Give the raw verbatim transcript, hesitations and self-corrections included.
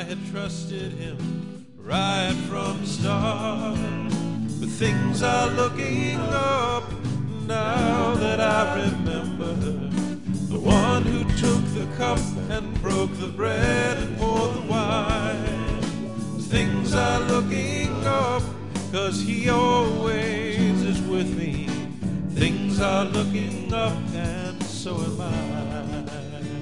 had trusted him right from the start. But things are looking up now that I remember the one who took the cup and broke the bread and poured the wine. Things are looking up, 'cause he always is with me. Things are looking up, and so am I.